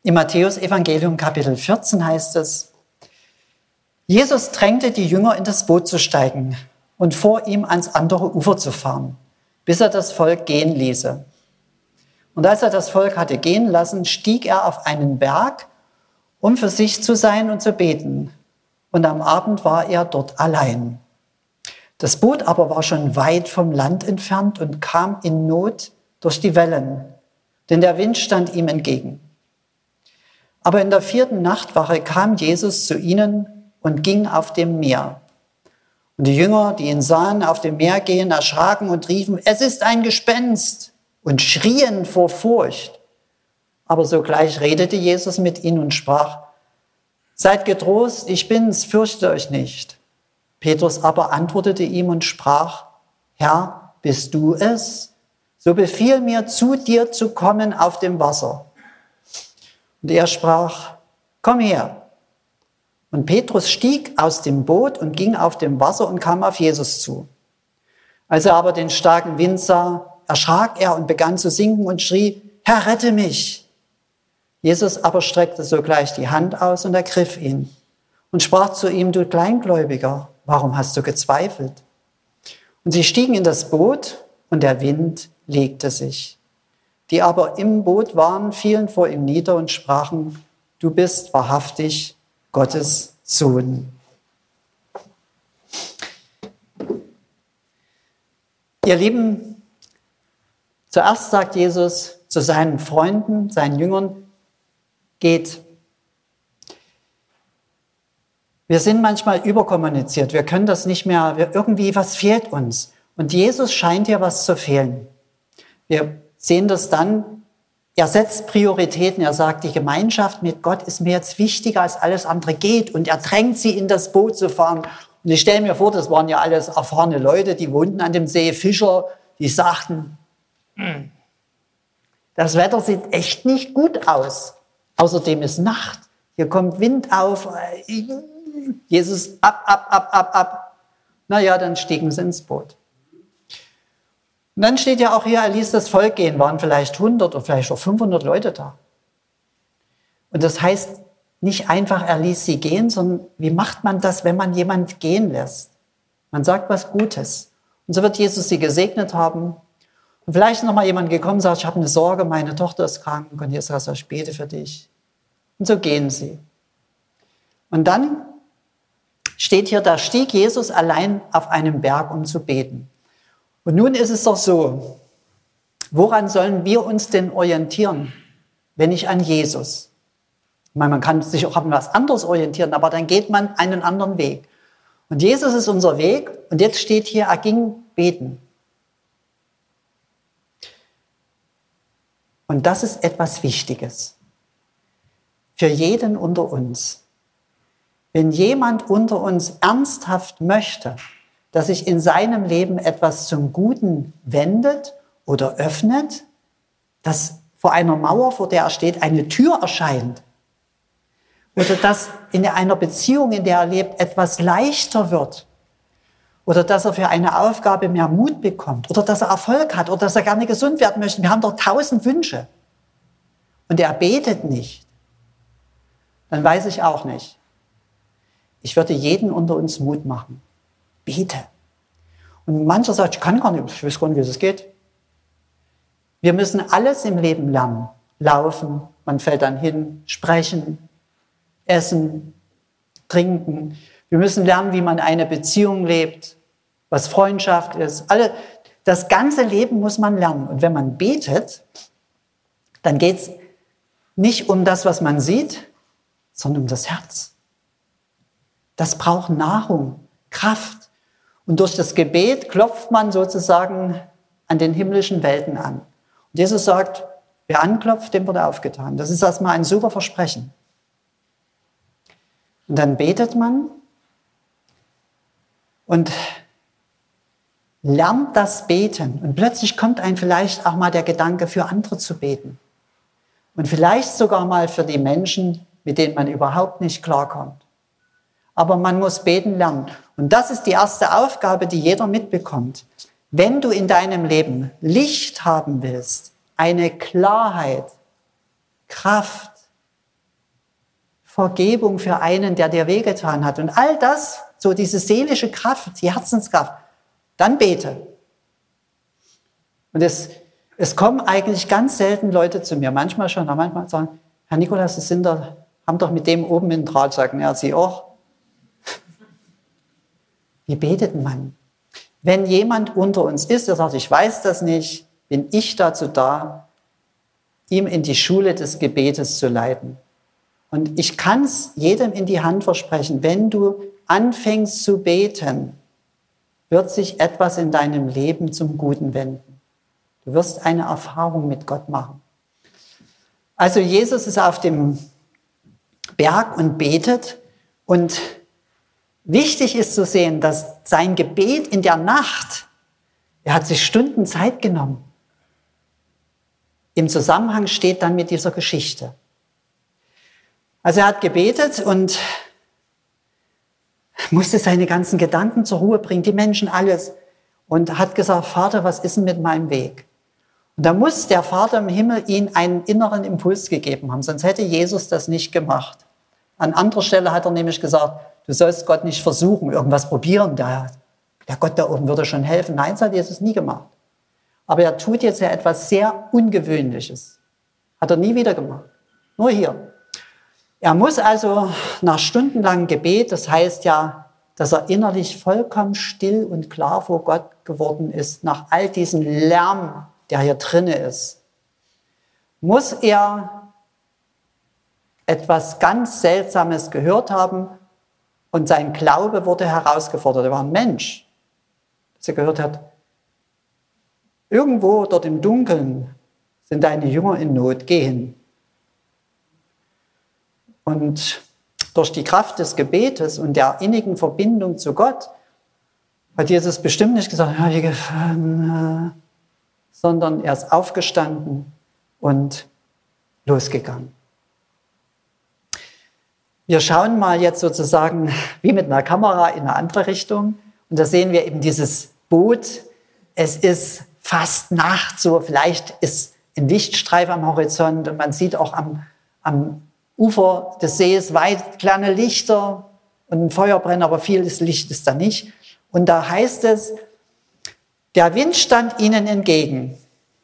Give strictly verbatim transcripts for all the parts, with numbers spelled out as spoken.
Im Matthäus-Evangelium Kapitel vierzehn heißt es: Jesus drängte die Jünger, in das Boot zu steigen und vor ihm ans andere Ufer zu fahren, bis er das Volk gehen ließe. Und als er das Volk hatte gehen lassen, stieg er auf einen Berg, um für sich zu sein und zu beten. Und am Abend war er dort allein. Das Boot aber war schon weit vom Land entfernt und kam in Not durch die Wellen, denn der Wind stand ihm entgegen. Aber in der vierten Nachtwache kam Jesus zu ihnen und ging auf dem Meer. Und die Jünger, die ihn sahen, auf dem Meer gehen, erschraken und riefen: Es ist ein Gespenst! Und schrien vor Furcht. Aber sogleich redete Jesus mit ihnen und sprach: Seid getrost, ich bin's, fürchtet euch nicht. Petrus aber antwortete ihm und sprach: Herr, bist du es? So befiehl mir, zu dir zu kommen auf dem Wasser. Und er sprach: Komm her. Und Petrus stieg aus dem Boot und ging auf dem Wasser und kam auf Jesus zu. Als er aber den starken Wind sah, erschrak er und begann zu sinken und schrie: Herr, rette mich! Jesus aber streckte sogleich die Hand aus und ergriff ihn und sprach zu ihm: Du Kleingläubiger, warum hast du gezweifelt? Und sie stiegen in das Boot und der Wind legte sich. Die aber im Boot waren, fielen vor ihm nieder und sprachen: Du bist wahrhaftig Gottes Sohn. Ihr Lieben, zuerst sagt Jesus zu seinen Freunden, seinen Jüngern: Geht. Wir sind manchmal überkommuniziert, wir können das nicht mehr, wir, irgendwie was fehlt uns. Und Jesus scheint hier was zu fehlen. Wir sehen das dann, er setzt Prioritäten, er sagt, die Gemeinschaft mit Gott ist mir jetzt wichtiger als alles andere, geht. Und er drängt sie, in das Boot zu fahren. Und ich stelle mir vor, das waren ja alles erfahrene Leute, die wohnten an dem See, Fischer, die sagten: Das Wetter sieht echt nicht gut aus. Außerdem ist Nacht, hier kommt Wind auf. Jesus, ab, ab, ab, ab, ab. Naja, dann stiegen sie ins Boot. Und dann steht ja auch hier, er ließ das Volk gehen, waren vielleicht hundert oder vielleicht auch fünfhundert Leute da. Und das heißt nicht einfach, er ließ sie gehen, sondern wie macht man das, wenn man jemand gehen lässt? Man sagt was Gutes. Und so wird Jesus sie gesegnet haben. Und vielleicht ist noch mal jemand gekommen und sagt: Ich habe eine Sorge, meine Tochter ist krank und Jesus sagt: Ich bete für dich. Und so gehen sie. Und dann steht hier, da stieg Jesus allein auf einen Berg, um zu beten. Und nun ist es doch so, woran sollen wir uns denn orientieren, wenn nicht an Jesus? Ich meine, man kann sich auch an was anderes orientieren, aber dann geht man einen anderen Weg. Und Jesus ist unser Weg und jetzt steht hier, er ging beten. Und das ist etwas Wichtiges für jeden unter uns. Wenn jemand unter uns ernsthaft möchte, dass sich in seinem Leben etwas zum Guten wendet oder öffnet, dass vor einer Mauer, vor der er steht, eine Tür erscheint, oder dass in einer Beziehung, in der er lebt, etwas leichter wird, oder dass er für eine Aufgabe mehr Mut bekommt, oder dass er Erfolg hat, oder dass er gerne gesund werden möchte. Wir haben doch tausend Wünsche. Und er betet nicht. Dann weiß ich auch nicht. Ich würde jeden unter uns Mut machen. Bete. Und mancher sagt: Ich kann gar nicht, ich weiß gar nicht, wie das geht. Wir müssen alles im Leben lernen. Laufen, man fällt dann hin, sprechen, essen, trinken. Wir müssen lernen, wie man eine Beziehung lebt, was Freundschaft ist. Alle, das ganze Leben muss man lernen. Und wenn man betet, dann geht es nicht um das, was man sieht, sondern um das Herz. Das braucht Nahrung, Kraft. Und durch das Gebet klopft man sozusagen an den himmlischen Welten an. Und Jesus sagt, wer anklopft, dem wird aufgetan. Das ist erstmal ein super Versprechen. Und dann betet man und lernt das Beten. Und plötzlich kommt einem vielleicht auch mal der Gedanke, für andere zu beten. Und vielleicht sogar mal für die Menschen, mit denen man überhaupt nicht klarkommt. Aber man muss beten lernen. Und das ist die erste Aufgabe, die jeder mitbekommt. Wenn du in deinem Leben Licht haben willst, eine Klarheit, Kraft, Vergebung für einen, der dir wehgetan hat. Und all das, so diese seelische Kraft, die Herzenskraft, dann bete. Und es, es kommen eigentlich ganz selten Leute zu mir, manchmal schon, aber manchmal sagen, Herr Nikolaus, Sie sind da, haben doch mit dem oben einen Draht, sagen, ja, Sie auch. Wie betet man? Wenn jemand unter uns ist, der sagt, ich weiß das nicht, bin ich dazu da, ihm in die Schule des Gebetes zu leiten. Und ich kann es jedem in die Hand versprechen, wenn du anfängst zu beten, wird sich etwas in deinem Leben zum Guten wenden. Du wirst eine Erfahrung mit Gott machen. Also Jesus ist auf dem Berg und betet. Und wichtig ist zu sehen, dass sein Gebet in der Nacht, er hat sich Stunden Zeit genommen. Im Zusammenhang steht dann mit dieser Geschichte. Also er hat gebetet und musste seine ganzen Gedanken zur Ruhe bringen, die Menschen, alles. Und hat gesagt, Vater, was ist denn mit meinem Weg? Und da muss der Vater im Himmel ihm einen inneren Impuls gegeben haben, sonst hätte Jesus das nicht gemacht. An anderer Stelle hat er nämlich gesagt, du sollst Gott nicht versuchen, irgendwas probieren, der, der Gott da oben würde schon helfen. Nein, das hat Jesus nie gemacht. Aber er tut jetzt ja etwas sehr Ungewöhnliches. Hat er nie wieder gemacht. Nur hier. Er muss also nach stundenlangem Gebet, das heißt ja, dass er innerlich vollkommen still und klar vor Gott geworden ist, nach all diesem Lärm, der hier drinne ist, muss er etwas ganz Seltsames gehört haben und sein Glaube wurde herausgefordert. Er war ein Mensch, dass er gehört hat, irgendwo dort im Dunkeln sind deine Jünger in Not, geh hin. Und durch die Kraft des Gebetes und der innigen Verbindung zu Gott hat Jesus bestimmt nicht gesagt, ja, wie gefallen, sondern er ist aufgestanden und losgegangen. Wir schauen mal jetzt sozusagen wie mit einer Kamera in eine andere Richtung und da sehen wir eben dieses Boot. Es ist fast Nacht, so vielleicht ist ein Lichtstreif am Horizont und man sieht auch am, am Ufer des Sees weit kleine Lichter und ein Feuerbrenner, aber viel Licht ist da nicht. Und da heißt es, der Wind stand ihnen entgegen.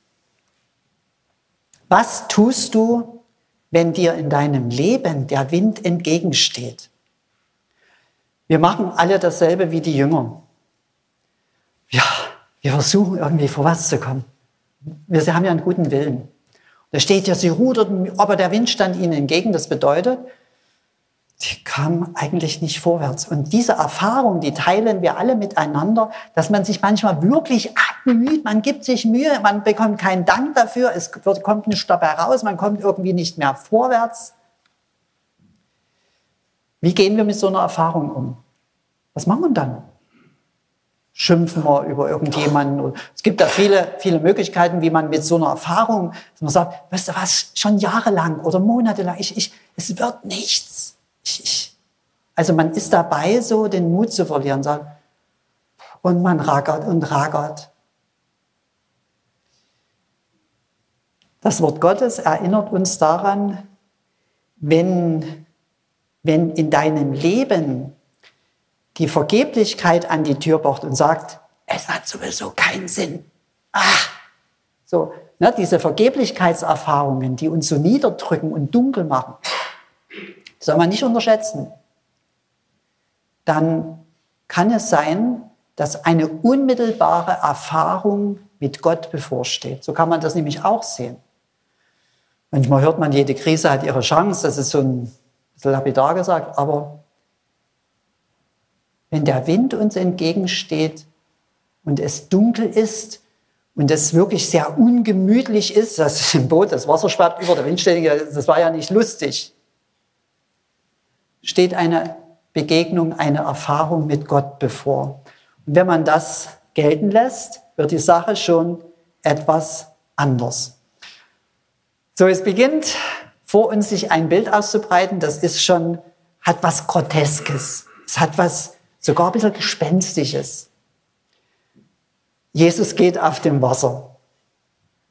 Was tust du, wenn dir in deinem Leben der Wind entgegensteht? Wir machen alle dasselbe wie die Jünger. Ja, wir versuchen irgendwie vor was zu kommen. Wir haben ja einen guten Willen. Da steht ja, sie ruderten, aber der Wind stand ihnen entgegen. Das bedeutet, sie kamen eigentlich nicht vorwärts. Und diese Erfahrung, die teilen wir alle miteinander, dass man sich manchmal wirklich abmüht, man gibt sich Mühe, man bekommt keinen Dank dafür, es kommt nichts dabei raus, man kommt irgendwie nicht mehr vorwärts. Wie gehen wir mit so einer Erfahrung um? Was machen wir dann? Schimpfen wir über irgendjemanden. Es gibt da viele, viele Möglichkeiten, wie man mit so einer Erfahrung, dass man sagt, weißt du was, schon jahrelang oder monatelang, ich, ich, es wird nichts. Ich, ich. Also man ist dabei, so den Mut zu verlieren, sagt, und man ragert und ragert. Das Wort Gottes erinnert uns daran, wenn, wenn in deinem Leben die Vergeblichkeit an die Tür pocht und sagt, es hat sowieso keinen Sinn. Ach, so, ne, diese Vergeblichkeitserfahrungen, die uns so niederdrücken und dunkel machen, soll man nicht unterschätzen. Dann kann es sein, dass eine unmittelbare Erfahrung mit Gott bevorsteht. So kann man das nämlich auch sehen. Manchmal hört man, jede Krise hat ihre Chance, das ist so ein bisschen lapidar gesagt, aber wenn der Wind uns entgegensteht und es dunkel ist und es wirklich sehr ungemütlich ist, das ist im Boot, das Wasser schwappt über, der Wind steht, das war ja nicht lustig, steht eine Begegnung, eine Erfahrung mit Gott bevor. Und wenn man das gelten lässt, wird die Sache schon etwas anders. So, es beginnt vor uns sich ein Bild auszubreiten, das ist schon, hat was Groteskes, es hat was sogar ein bisschen Gespenstisches. Jesus geht auf dem Wasser.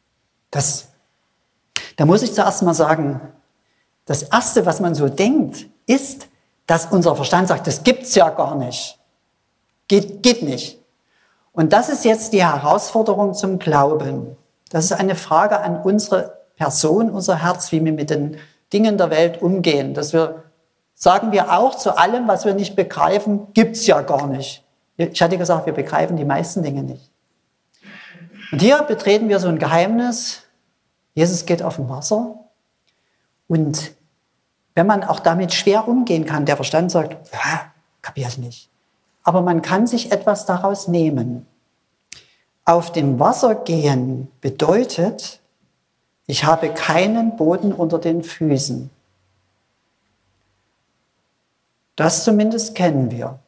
Das, da muss ich zuerst mal sagen, das Erste, was man so denkt, ist, dass unser Verstand sagt, das gibt's ja gar nicht. Geht, geht nicht. Und das ist jetzt die Herausforderung zum Glauben. Das ist eine Frage an unsere Person, unser Herz, wie wir mit den Dingen der Welt umgehen. Dass wir, sagen wir auch zu allem, was wir nicht begreifen, gibt's ja gar nicht. Ich hatte gesagt, wir begreifen die meisten Dinge nicht. Und hier betreten wir so ein Geheimnis. Jesus geht auf dem Wasser. Und wenn man auch damit schwer umgehen kann, der Verstand sagt, ja, kapier ich nicht. Aber man kann sich etwas daraus nehmen. Auf dem Wasser gehen bedeutet, ich habe keinen Boden unter den Füßen. Das zumindest kennen wir.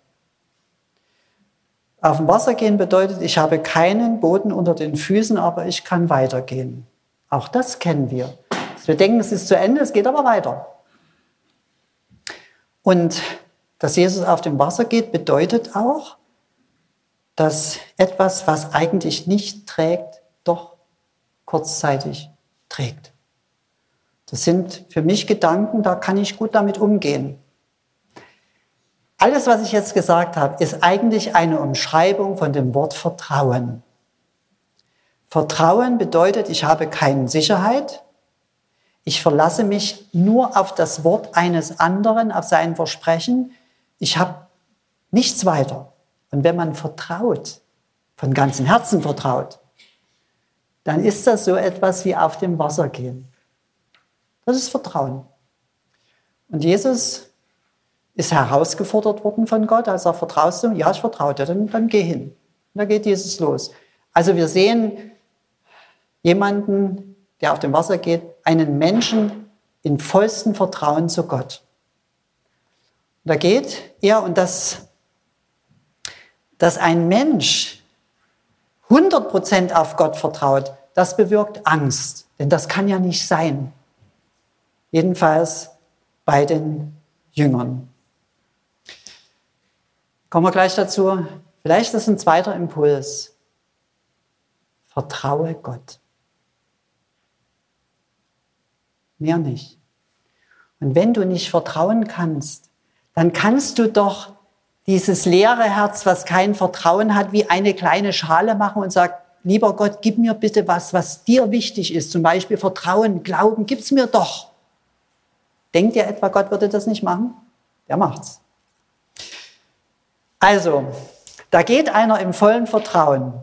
Auf dem Wasser gehen bedeutet, ich habe keinen Boden unter den Füßen, aber ich kann weitergehen. Auch das kennen wir. Wir denken, es ist zu Ende, es geht aber weiter. Und dass Jesus auf dem Wasser geht, bedeutet auch, dass etwas, was eigentlich nicht trägt, doch kurzzeitig trägt. Das sind für mich Gedanken, da kann ich gut damit umgehen. Alles, was ich jetzt gesagt habe, ist eigentlich eine Umschreibung von dem Wort Vertrauen. Vertrauen bedeutet, ich habe keine Sicherheit. Ich verlasse mich nur auf das Wort eines anderen, auf sein Versprechen. Ich habe nichts weiter. Und wenn man vertraut, von ganzem Herzen vertraut, dann ist das so etwas wie auf dem Wasser gehen. Das ist Vertrauen. Und Jesus ist herausgefordert worden von Gott, als er vertraust du? Ja, ich vertraue dir, dann, dann geh hin. Und da geht Jesus los. Also wir sehen jemanden, der auf dem Wasser geht, einen Menschen in vollstem Vertrauen zu Gott. Und da geht er, und das, dass ein Mensch hundert Prozent auf Gott vertraut, das bewirkt Angst. Denn das kann ja nicht sein. Jedenfalls bei den Jüngern. Kommen wir gleich dazu. Vielleicht ist ein zweiter Impuls. Vertraue Gott. Mehr nicht. Und wenn du nicht vertrauen kannst, dann kannst du doch dieses leere Herz, was kein Vertrauen hat, wie eine kleine Schale machen und sagen, lieber Gott, gib mir bitte was, was dir wichtig ist. Zum Beispiel Vertrauen, Glauben, gib's mir doch. Denkt ihr etwa, Gott würde das nicht machen? Der macht's. Also, da geht einer im vollen Vertrauen.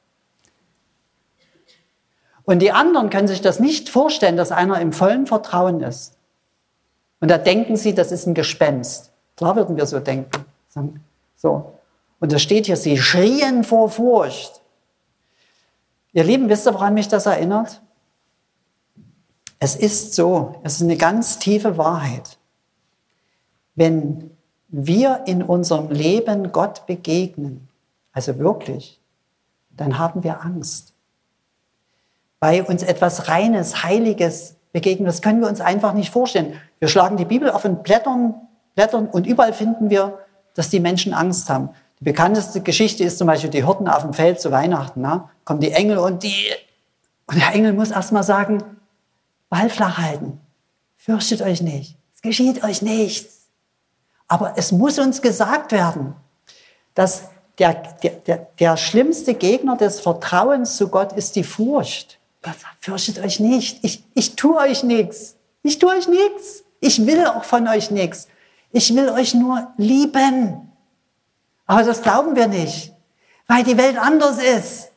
Und die anderen können sich das nicht vorstellen, dass einer im vollen Vertrauen ist. Und da denken sie, das ist ein Gespenst. Klar würden wir so denken. So. Und da steht hier, sie schrien vor Furcht. Ihr Lieben, wisst ihr, woran mich das erinnert? Es ist so, es ist eine ganz tiefe Wahrheit. Wenn wir in unserem Leben Gott begegnen, also wirklich, dann haben wir Angst. Weil uns etwas Reines, Heiliges begegnet, das können wir uns einfach nicht vorstellen. Wir schlagen die Bibel auf und blättern, blättern und überall finden wir, dass die Menschen Angst haben. Die bekannteste Geschichte ist zum Beispiel die Hirten auf dem Feld zu Weihnachten. Ne? Kommen die Engel und die, und der Engel muss erst mal sagen, Ball flach halten, fürchtet euch nicht, es geschieht euch nichts. Aber es muss uns gesagt werden, dass der, der, der, der schlimmste Gegner des Vertrauens zu Gott ist die Furcht. Gott sagt, fürchtet euch nicht, ich, ich tue euch nichts, ich tue euch nichts, ich will auch von euch nichts, ich will euch nur lieben. Aber das glauben wir nicht, weil die Welt anders ist.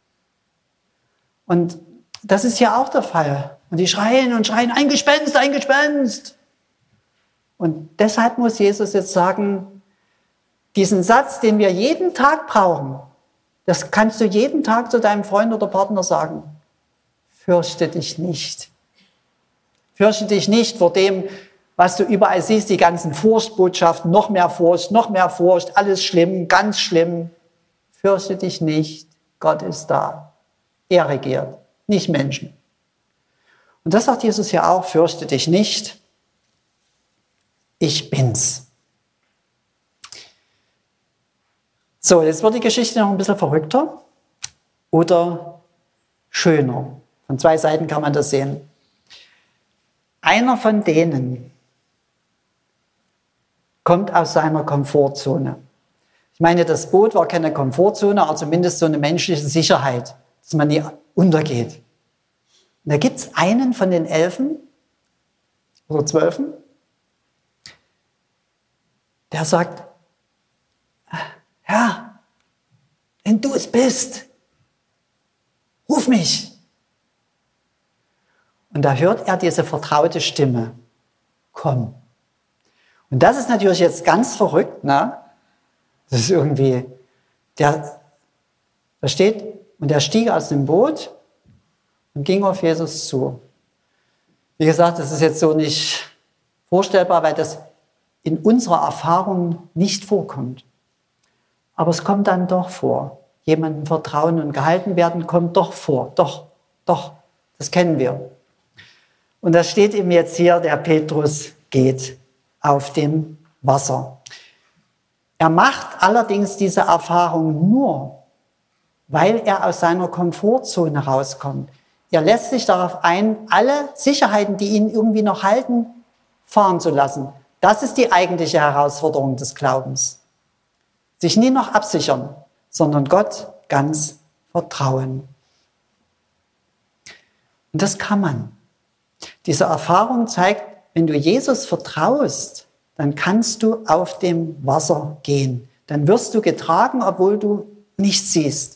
Und das ist ja auch der Fall. Und die schreien und schreien, ein Gespenst, ein Gespenst. Und deshalb muss Jesus jetzt sagen, diesen Satz, den wir jeden Tag brauchen, das kannst du jeden Tag zu deinem Freund oder Partner sagen. Fürchte dich nicht. Fürchte dich nicht vor dem, was du überall siehst, die ganzen Furchtbotschaften, noch mehr Furcht, noch mehr Furcht, alles schlimm, ganz schlimm. Fürchte dich nicht, Gott ist da. Er regiert, nicht Menschen. Und das sagt Jesus ja auch, fürchte dich nicht. Ich bin's. So, jetzt wird die Geschichte noch ein bisschen verrückter oder schöner. Von zwei Seiten kann man das sehen. Einer von denen, kommt aus seiner Komfortzone. Ich meine, das Boot war keine Komfortzone, aber zumindest so eine menschliche Sicherheit, dass man nie untergeht. Und da gibt es einen von den Elfen oder Zwölfen, der sagt, Herr, wenn du es bist, ruf mich. Und da hört er diese vertraute Stimme, komm. Und das ist natürlich jetzt ganz verrückt, ne? Das ist irgendwie, der, da steht, und er stieg aus dem Boot und ging auf Jesus zu. Wie gesagt, das ist jetzt so nicht vorstellbar, weil das in unserer Erfahrung nicht vorkommt. Aber es kommt dann doch vor. Jemandem vertrauen und gehalten werden kommt doch vor. Doch, doch, das kennen wir. Und da steht ihm jetzt hier, der Petrus geht auf dem Wasser. Er macht allerdings diese Erfahrung nur, weil er aus seiner Komfortzone rauskommt. Er lässt sich darauf ein, alle Sicherheiten, die ihn irgendwie noch halten, fahren zu lassen. Das ist die eigentliche Herausforderung des Glaubens. Sich nie noch absichern, sondern Gott ganz vertrauen. Und das kann man. Diese Erfahrung zeigt, wenn du Jesus vertraust, dann kannst du auf dem Wasser gehen. Dann wirst du getragen, obwohl du nichts siehst.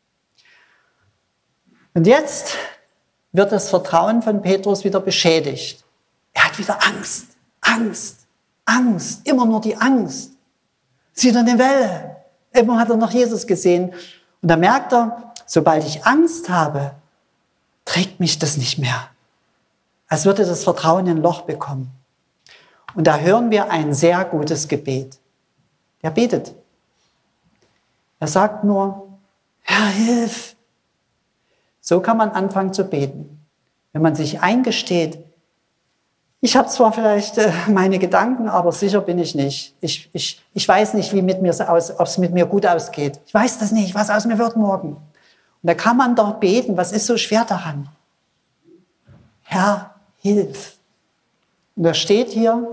Und jetzt wird das Vertrauen von Petrus wieder beschädigt. Er hat wieder Angst, Angst, Angst, immer nur die Angst. Sieht er eine Welle. Immer hat er noch Jesus gesehen. Und da merkt er, sobald ich Angst habe, trägt mich das nicht mehr. Als würde das Vertrauen ein Loch bekommen. Und da hören wir ein sehr gutes Gebet. Er betet. Er sagt nur, Herr, hilf. So kann man anfangen zu beten. Wenn man sich eingesteht, ich habe zwar vielleicht äh, meine Gedanken, aber sicher bin ich nicht. Ich, ich, ich weiß nicht, wie mit mir aus, ob es mit mir gut ausgeht. Ich weiß das nicht, was aus mir wird morgen. Und da kann man doch beten, was ist so schwer daran? Herr, hilf. Und da steht hier,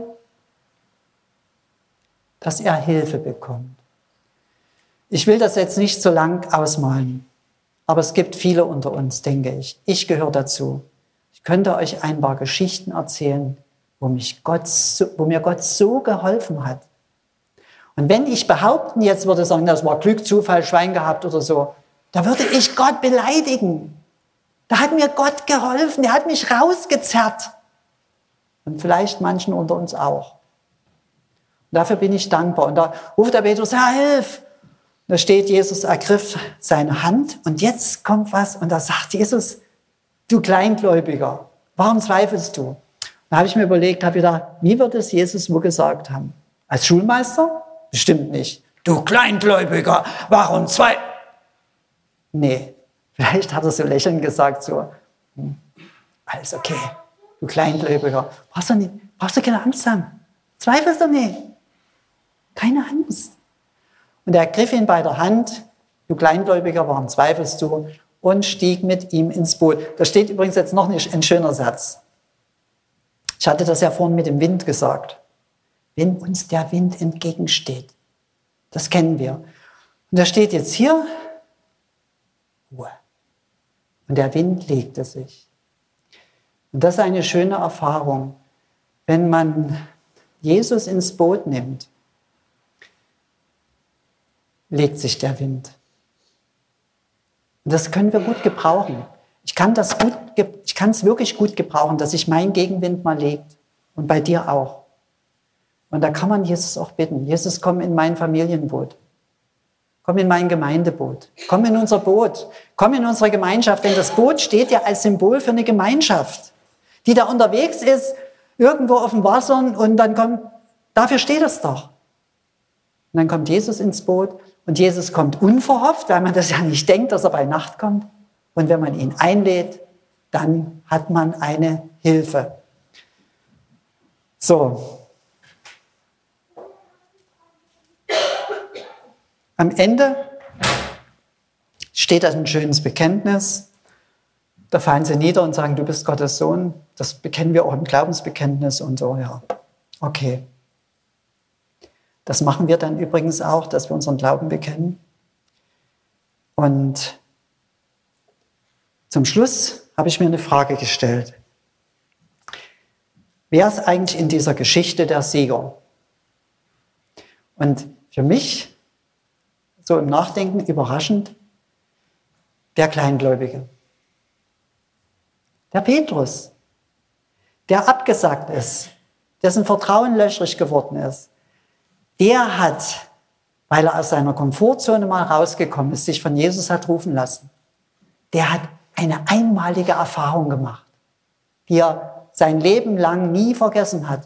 dass er Hilfe bekommt. Ich will das jetzt nicht so lang ausmalen, aber es gibt viele unter uns, denke ich. Ich gehöre dazu. Ich könnte euch ein paar Geschichten erzählen, wo, mich Gott so, wo mir Gott so geholfen hat. Und wenn ich behaupten jetzt würde sagen, das war Glück, Zufall, Schwein gehabt oder so, da würde ich Gott beleidigen. Da hat mir Gott geholfen, der hat mich rausgezerrt. Und vielleicht manchen unter uns auch. Und dafür bin ich dankbar. Und da ruft der Petrus, Herr, hilf! Da steht, Jesus ergriff seine Hand und jetzt kommt was und da sagt Jesus, du Kleingläubiger, warum zweifelst du? Da habe ich mir überlegt, habe gedacht, wie wird es Jesus wohl gesagt haben? Als Schulmeister? Bestimmt nicht. Du Kleingläubiger, warum zwei? Nee, vielleicht hat er so lächelnd gesagt, so, hm, alles okay, du Kleingläubiger, brauchst du, nicht, brauchst du keine Angst haben, zweifelst du nicht, keine Angst. Und er griff ihn bei der Hand, du Kleingläubiger, warum zweifelst du? Und stieg mit ihm ins Boot. Da steht übrigens jetzt noch ein schöner Satz. Ich hatte das ja vorhin mit dem Wind gesagt. Wenn uns der Wind entgegensteht, das kennen wir. Und da steht jetzt hier, Ruhe. Und der Wind legte sich. Und das ist eine schöne Erfahrung, wenn man Jesus ins Boot nimmt, legt sich der Wind. Und das können wir gut gebrauchen. Ich kann das gut, ich kann es wirklich gut gebrauchen, dass sich mein Gegenwind mal legt. Und bei dir auch. Und da kann man Jesus auch bitten. Jesus, komm in mein Familienboot. Komm in mein Gemeindeboot. Komm in unser Boot. Komm in unsere Gemeinschaft. Denn das Boot steht ja als Symbol für eine Gemeinschaft, die da unterwegs ist, irgendwo auf dem Wasser. Und dann kommt, dafür steht es doch. Und dann kommt Jesus ins Boot. Und Jesus kommt unverhofft, weil man das ja nicht denkt, dass er bei Nacht kommt. Und wenn man ihn einlädt, dann hat man eine Hilfe. So. Am Ende steht da ein schönes Bekenntnis. Da fallen sie nieder und sagen, du bist Gottes Sohn. Das bekennen wir auch im Glaubensbekenntnis und so, ja. Okay. Das machen wir dann übrigens auch, dass wir unseren Glauben bekennen. Und zum Schluss habe ich mir eine Frage gestellt. Wer ist eigentlich in dieser Geschichte der Sieger? Und für mich, so im Nachdenken überraschend, der Kleingläubige. Der Petrus, der abgesagt ist, dessen Vertrauen löchrig geworden ist, der hat, weil er aus seiner Komfortzone mal rausgekommen ist, sich von Jesus hat rufen lassen. Der hat eine einmalige Erfahrung gemacht, die er sein Leben lang nie vergessen hat.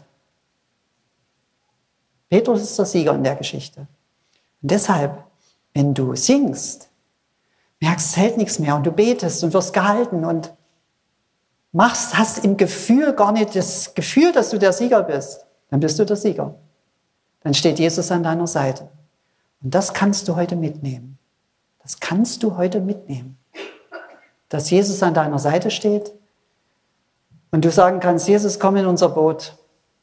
Petrus ist der Sieger in der Geschichte. Und deshalb, wenn du singst, merkst, es hält nichts mehr und du betest und wirst gehalten und machst, hast im Gefühl gar nicht das Gefühl, dass du der Sieger bist, dann bist du der Sieger. Dann steht Jesus an deiner Seite. Und das kannst du heute mitnehmen. Das kannst du heute mitnehmen. Dass Jesus an deiner Seite steht und du sagen kannst, Jesus, komm in unser Boot.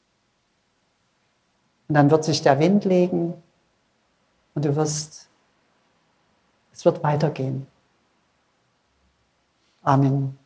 Und dann wird sich der Wind legen und du wirst, es wird weitergehen. Amen.